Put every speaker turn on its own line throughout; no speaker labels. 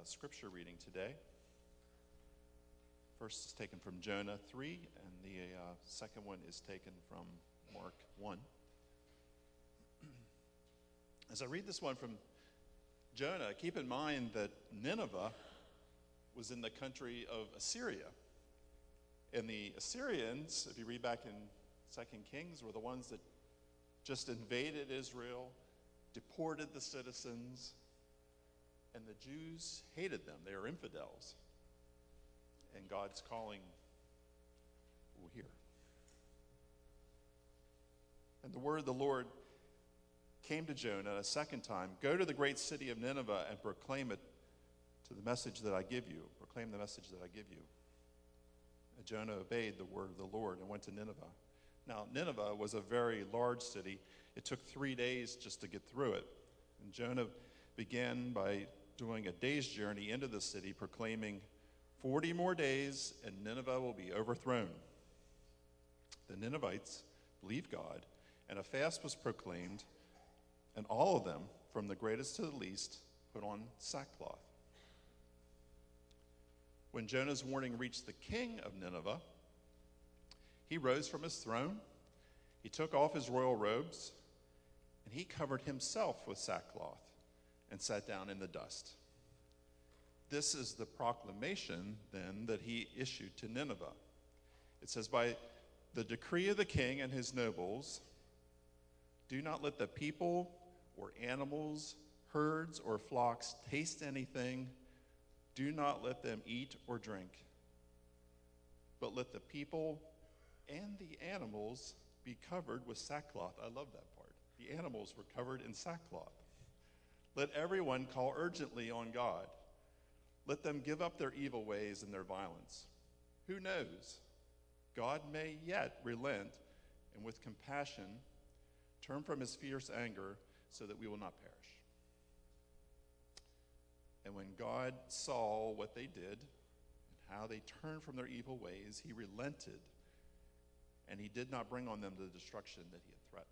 scripture reading today. First is taken from Jonah 3, and the second one is taken from Mark 1. As I read this one from Jonah, keep in mind that Nineveh was in the country of Assyria. And the Assyrians, if you read back in 2 Kings, were the ones that just invaded Israel, deported the citizens, and the Jews hated them. They were infidels. And God's calling, we'll hear. And the word of the Lord came to Jonah a second time. Go to the great city of Nineveh and proclaim it to the message that I give you. Proclaim the message that I give you. And Jonah obeyed the word of the Lord and went to Nineveh. Now, Nineveh was a very large city. It took 3 days just to get through it. And Jonah began by doing a day's journey into the city, proclaiming, 40 more days and Nineveh will be overthrown. The Ninevites believed God, and a fast was proclaimed, and all of them, from the greatest to the least, put on sackcloth. When Jonah's warning reached the king of Nineveh, he rose from his throne, he took off his royal robes, and he covered himself with sackcloth and sat down in the dust. This is the proclamation, then, that he issued to Nineveh. It says, by the decree of the king and his nobles, do not let the people or animals, herds or flocks taste anything. Do not let them eat or drink. But let the people and the animals be covered with sackcloth. I love that part. The animals were covered in sackcloth. Let everyone call urgently on God. Let them give up their evil ways and their violence. Who knows? God may yet relent and with compassion turn from his fierce anger so that we will not perish. And when God saw what they did and how they turned from their evil ways, he relented, and he did not bring on them the destruction that he had threatened.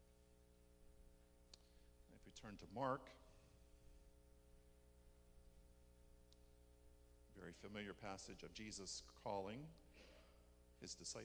If we turn to Mark, very familiar passage of Jesus calling his disciples.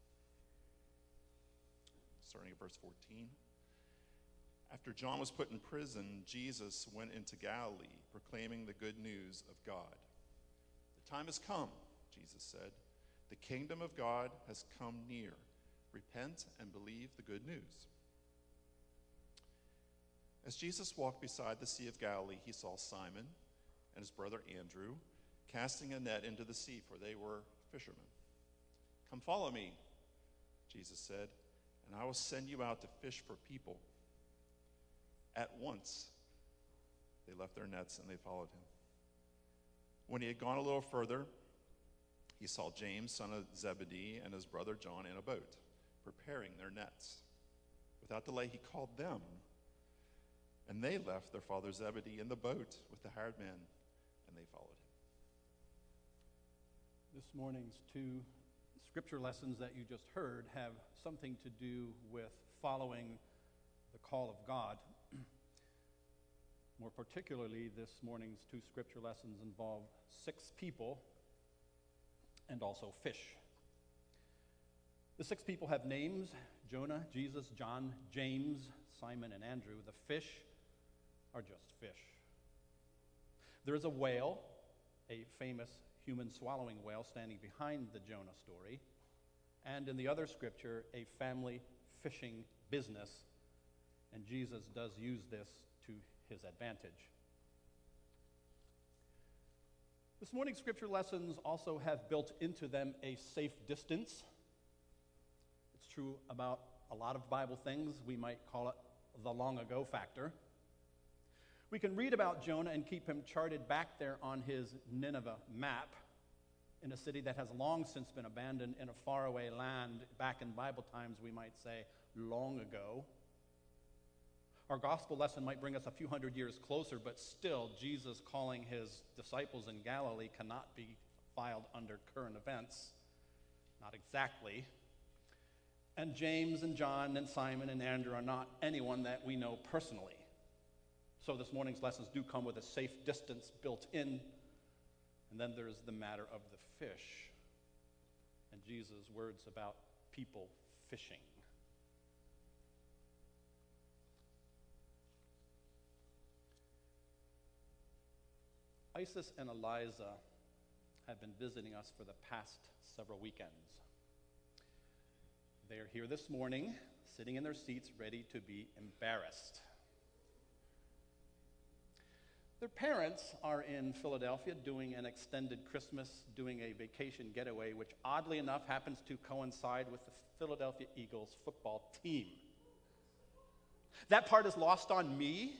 Starting at verse 14. After John was put in prison, Jesus went into Galilee, proclaiming the good news of God. The time has come, Jesus said. The kingdom of God has come near. Repent and believe the good news. As Jesus walked beside the Sea of Galilee, he saw Simon and his brother Andrew casting a net into the sea, for they were fishermen. Come follow me, Jesus said, and I will send you out to fish for people. At once, they left their nets and they followed him. When he had gone a little further, he saw James, son of Zebedee, and his brother John in a boat, preparing their nets. Without delay, he called them, and they left their father Zebedee in the boat with the hired men, and they followed him.
This morning's two scripture lessons that you just heard have something to do with following the call of God. More particularly, this morning's two scripture lessons involve 6 people and also fish. The 6 people have names: Jonah, Jesus, John, James, Simon, and Andrew. The fish are just fish. There is a whale, a famous human swallowing whale, standing behind the Jonah story, and in the other scripture, a family fishing business, and Jesus does use this to his advantage. This morning's scripture lessons also have built into them a safe distance. It's true about a lot of Bible things. We might call it the long ago factor. We can read about Jonah and keep him charted back there on his Nineveh map in a city that has long since been abandoned in a faraway land. Back in Bible times, we might say, long ago. Our gospel lesson might bring us a few hundred years closer, but still, Jesus calling his disciples in Galilee cannot be filed under current events. Not exactly. And James and John and Simon and Andrew are not anyone that we know personally. So this morning's lessons do come with a safe distance built in. And then there's the matter of the fish and Jesus' words about people fishing. Isis and Eliza have been visiting us for the past several weekends. They are here this morning, sitting in their seats, ready to be embarrassed. Their parents are in Philadelphia doing an extended Christmas, doing a vacation getaway, which oddly enough happens to coincide with the Philadelphia Eagles football team. That part is lost on me,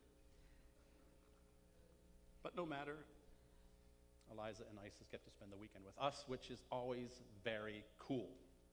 but no matter. Eliza and Isis get to spend the weekend with us, which is always very cool.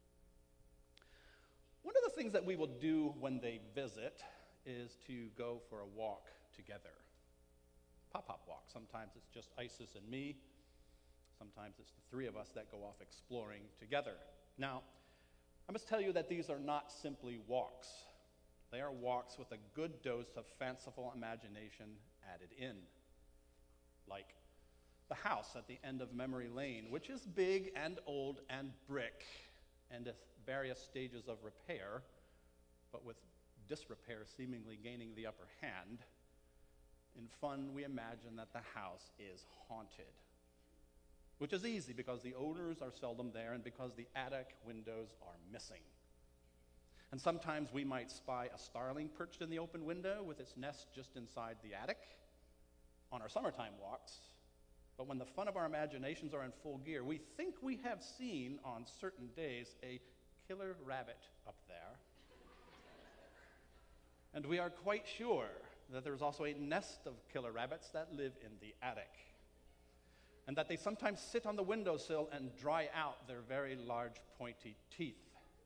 One of the things that we will do when they visit is to go for a walk together. Pop-up walk. Sometimes it's just Isis and me. Sometimes it's the three of us that go off exploring together. Now, I must tell you that these are not simply walks. They are walks with a good dose of fanciful imagination added in. Like the house at the end of Memory Lane, which is big and old and brick and at various stages of repair, but with disrepair seemingly gaining the upper hand. In fun, we imagine that the house is haunted, which is easy because the owners are seldom there and because the attic windows are missing. And sometimes we might spy a starling perched in the open window with its nest just inside the attic on our summertime walks. But when the fun of our imaginations are in full gear, we think we have seen on certain days a killer rabbit up there. And we are quite sure that there's also a nest of killer rabbits that live in the attic, and that they sometimes sit on the windowsill and dry out their very large pointy teeth.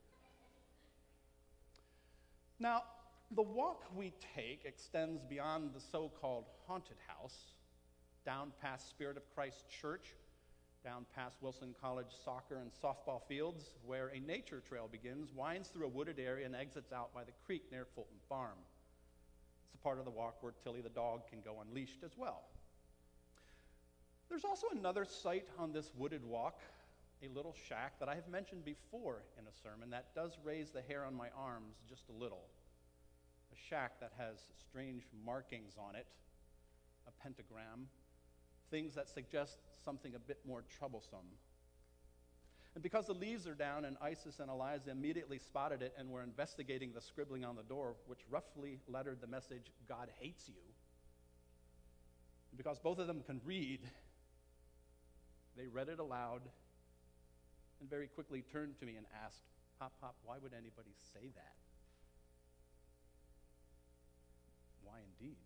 Now, the walk we take extends beyond the so-called haunted house, down past Spirit of Christ Church, down past Wilson College soccer and softball fields, where a nature trail begins, winds through a wooded area, and exits out by the creek near Fulton Farm. It's a part of the walk where Tilly the dog can go unleashed as well. There's also another site on this wooded walk, a little shack that I have mentioned before in a sermon that does raise the hair on my arms just a little. A shack that has strange markings on it, a pentagram, things that suggest something a bit more troublesome. And because the leaves are down and Isis and Eliza immediately spotted it and were investigating the scribbling on the door, which roughly lettered the message, "God hates you," and because both of them can read, they read it aloud and very quickly turned to me and asked, "Pop, why would anybody say that?" Why indeed?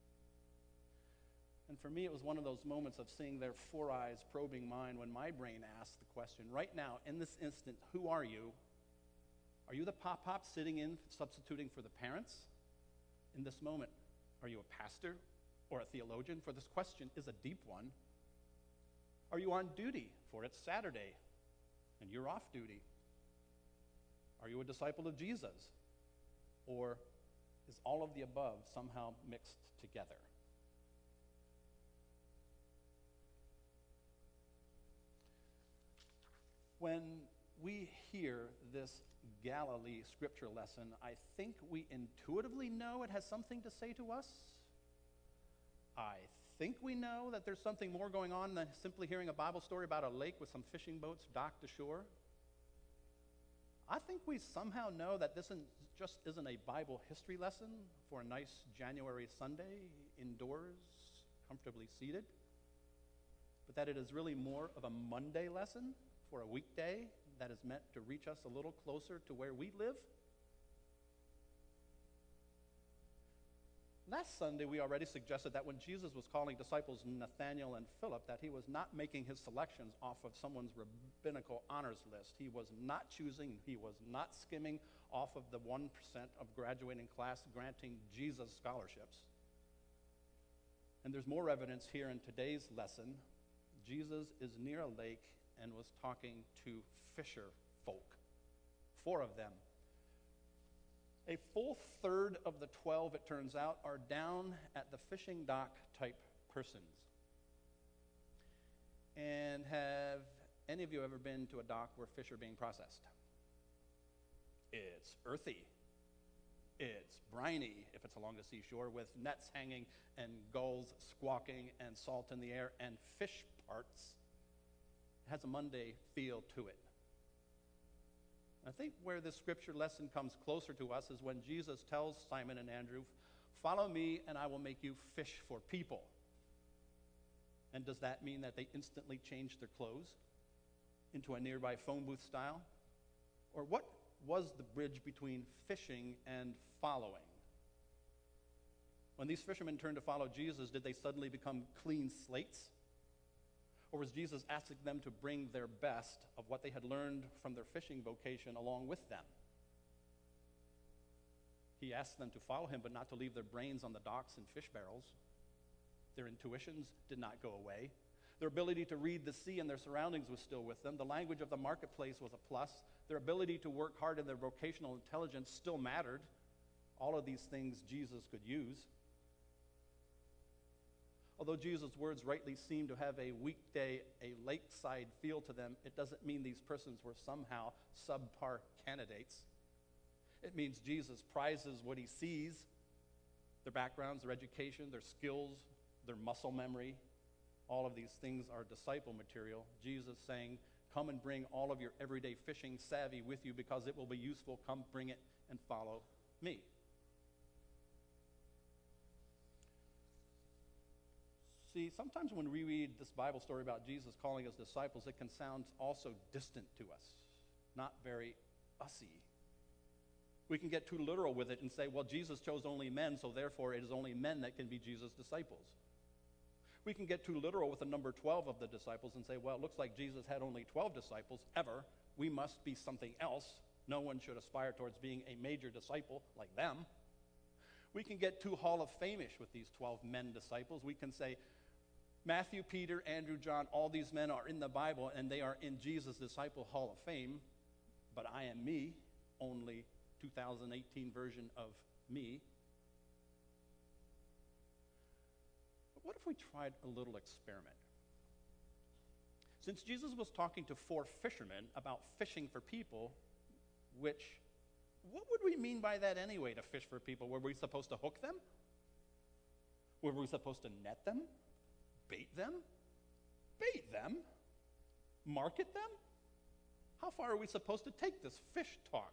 And for me, it was one of those moments of seeing their four eyes probing mine when my brain asked the question, right now, in this instant, who are you? Are you the pop sitting in, substituting for the parents? In this moment, are you a pastor or a theologian? For this question is a deep one. Are you on duty? For it's Saturday, and you're off duty. Are you a disciple of Jesus? Or is all of the above somehow mixed together? When we hear this Galilee scripture lesson, I think we intuitively know it has something to say to us. I think we know that there's something more going on than simply hearing a Bible story about a lake with some fishing boats docked ashore. I think we somehow know that this just isn't a Bible history lesson for a nice January Sunday, indoors, comfortably seated, but that it is really more of a Monday lesson for a weekday that is meant to reach us a little closer to where we live. Last Sunday, we already suggested that when Jesus was calling disciples Nathanael and Philip, that he was not making his selections off of someone's rabbinical honors list. He was not choosing, he was not skimming off of the 1% of graduating class granting Jesus scholarships. And there's more evidence here in today's lesson. Jesus is near a lake and was talking to fisher folk, 4 of them. A full third of the 12, it turns out, are down at the fishing dock type persons. And have any of you ever been to a dock where fish are being processed? It's earthy. It's briny if it's along the seashore, with nets hanging and gulls squawking and salt in the air and fish parts. It has a Monday feel to it. I think where this scripture lesson comes closer to us is when Jesus tells Simon and Andrew, "Follow me and I will make you fish for people." And does that mean that they instantly changed their clothes into a nearby phone booth style? Or what was the bridge between fishing and following? When these fishermen turned to follow Jesus, did they suddenly become clean slates? Or was Jesus asking them to bring their best of what they had learned from their fishing vocation along with them? He asked them to follow him, but not to leave their brains on the docks and fish barrels. Their intuitions did not go away. Their ability to read the sea and their surroundings was still with them. The language of the marketplace was a plus. Their ability to work hard and their vocational intelligence still mattered. All of these things Jesus could use. Although Jesus' words rightly seem to have a weekday, a lakeside feel to them, it doesn't mean these persons were somehow subpar candidates. It means Jesus prizes what he sees, their backgrounds, their education, their skills, their muscle memory. All of these things are disciple material. Jesus saying, "Come and bring all of your everyday fishing savvy with you because it will be useful. Come bring it and follow me." See, sometimes when we read this Bible story about Jesus calling his disciples, it can sound also distant to us, not very us-y. We can get too literal with it and say, well, Jesus chose only men, so therefore it is only men that can be Jesus' disciples. We can get too literal with the number 12 of the disciples and say, well, it looks like Jesus had only 12 disciples ever. We must be something else. No one should aspire towards being a major disciple like them. We can get too Hall of Fame-ish with these 12 men disciples. We can say, Matthew, Peter, Andrew, John, all these men are in the Bible and they are in Jesus' Disciple Hall of Fame, but I am me, only 2018 version of me. But what if we tried a little experiment? Since Jesus was talking to 4 fishermen about fishing for people, what would we mean by that anyway, to fish for people? Were we supposed to hook them? Were we supposed to net them? Bait them? Bait them? Market them? How far are we supposed to take this fish talk?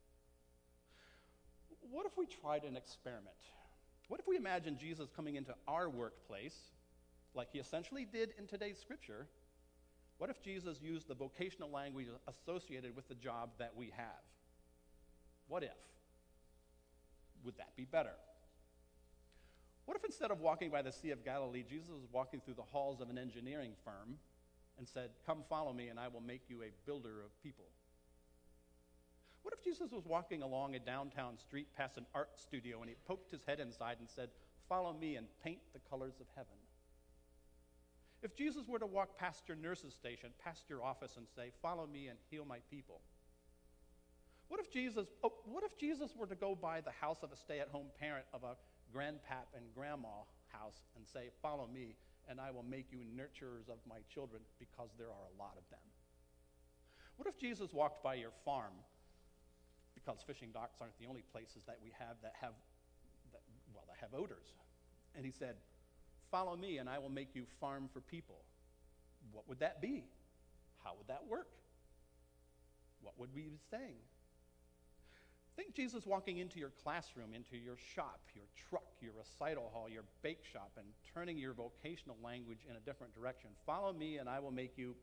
What if we tried an experiment? What if we imagined Jesus coming into our workplace, like he essentially did in today's scripture? What if Jesus used the vocational language associated with the job that we have? What if? Would that be better? What if instead of walking by the Sea of Galilee, Jesus was walking through the halls of an engineering firm and said, "Come follow me and I will make you a builder of people"? What if Jesus was walking along a downtown street past an art studio and he poked his head inside and said, "Follow me and paint the colors of heaven"? If Jesus were to walk past your nurse's station, past your office and say, "Follow me and heal my people"? What if Jesus were to go by the house of a stay-at-home parent of a grandpap and grandma house and say, "Follow me and I will make you nurturers of my children," because there are a lot of them? What if Jesus walked by your farm, because fishing docks aren't the only places that we have that have odors, and he said, "Follow me and I will make you farm for people"? What would that be? How would that work? What would we be saying? Think Jesus walking into your classroom, into your shop, your truck, your recital hall, your bake shop, and turning your vocational language in a different direction. "Follow me and I will make you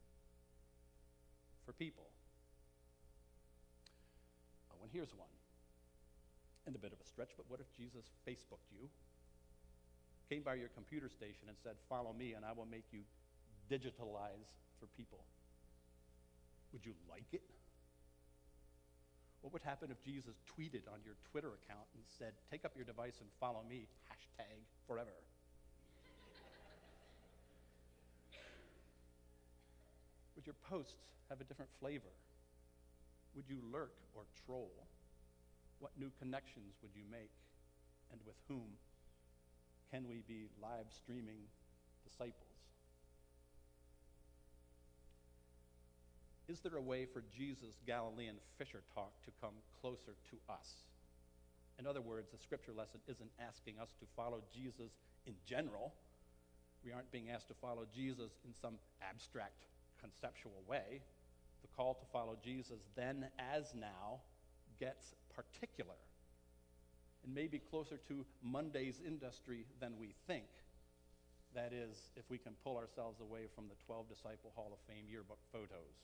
for people." Oh, and here's one. And a bit of a stretch, but what if Jesus Facebooked you, came by your computer station and said, "Follow me and I will make you digitalize for people"? Would you like it? What would happen if Jesus tweeted on your Twitter account and said, "Take up your device and follow me, #forever"? Would your posts have a different flavor? Would you lurk or troll? What new connections would you make? And with whom can we be live streaming disciples? Is there a way for Jesus' Galilean fisher talk to come closer to us? In other words, the scripture lesson isn't asking us to follow Jesus in general. We aren't being asked to follow Jesus in some abstract, conceptual way. The call to follow Jesus then as now gets particular and maybe closer to Monday's industry than we think. That is, if we can pull ourselves away from the 12 Disciple Hall of Fame yearbook photos.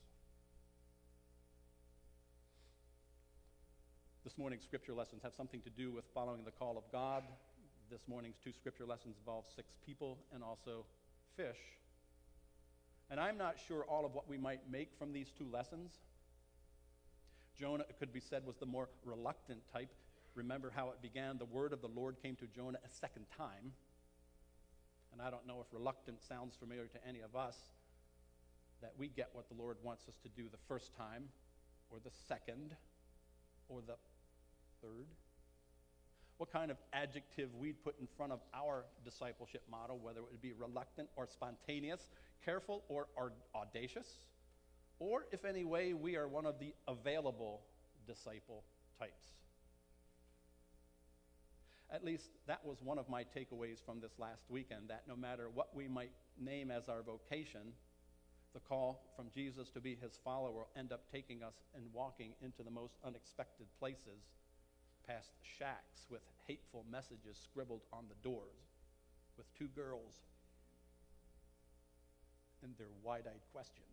This morning's scripture lessons have something to do with following the call of God. This morning's 2 scripture lessons involve 6 people and also fish. And I'm not sure all of what we might make from these 2 lessons. Jonah, it could be said, was the more reluctant type. Remember how it began. The word of the Lord came to Jonah a second time. And I don't know if reluctant sounds familiar to any of us, that we get what the Lord wants us to do the first time, or the second, or the third. What kind of adjective we'd put in front of our discipleship motto, whether it would be reluctant or spontaneous, careful or audacious, or if any way we are one of the available disciple types. At least that was one of my takeaways from this last weekend, that no matter what we might name as our vocation, the call from Jesus to be his follower will end up taking us and walking into the most unexpected places, past shacks with hateful messages scribbled on the doors, with 2 girls and their wide-eyed questions.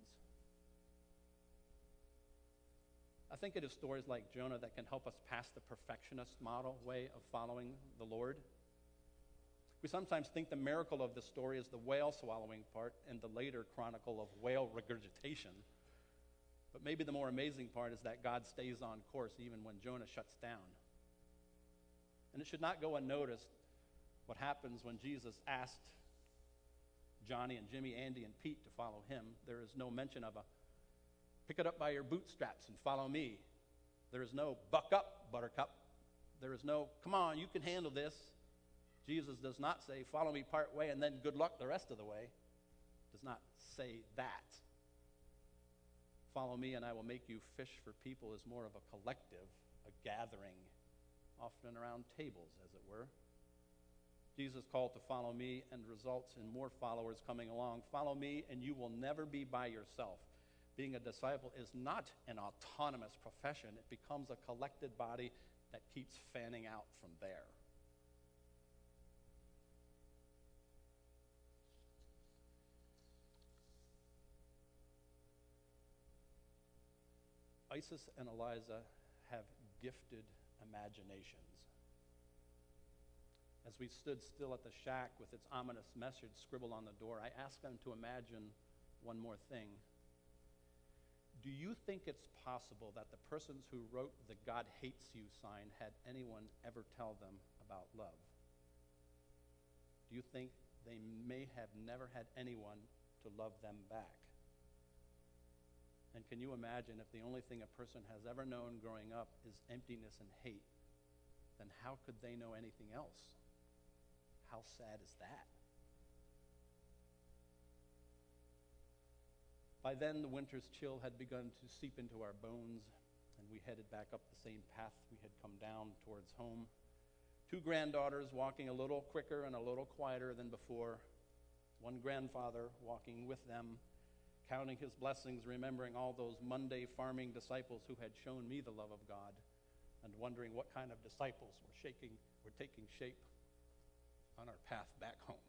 I think it is stories like Jonah that can help us past the perfectionist model way of following the Lord. We sometimes think the miracle of the story is the whale swallowing part and the later chronicle of whale regurgitation. But maybe the more amazing part is that God stays on course even when Jonah shuts down. And it should not go unnoticed what happens when Jesus asked Johnny and Jimmy, Andy and Pete to follow him. There is no mention of a pick it up by your bootstraps and follow me. There is no buck up, Buttercup. There is no, come on, you can handle this. Jesus does not say, follow me part way and then good luck the rest of the way. Does not say that. Follow me and I will make you fish for people is more of a collective, a gathering, often around tables, as it were. Jesus' call to follow me and results in more followers coming along. Follow me and you will never be by yourself. Being a disciple is not an autonomous profession. It becomes a collected body that keeps fanning out from there. Isis and Eliza have gifted imaginations. As we stood still at the shack with its ominous message scribbled on the door, I asked them to imagine one more thing. Do you think it's possible that the persons who wrote the God hates you sign had anyone ever tell them about love? Do you think they may have never had anyone to love them back? And can you imagine if the only thing a person has ever known growing up is emptiness and hate, then how could they know anything else? How sad is that? By then, the winter's chill had begun to seep into our bones, and we headed back up the same path we had come down towards home. 2 granddaughters walking a little quicker and a little quieter than before. One grandfather walking with them, counting his blessings, remembering all those Monday farming disciples who had shown me the love of God, and wondering what kind of disciples were taking shape on our path back home.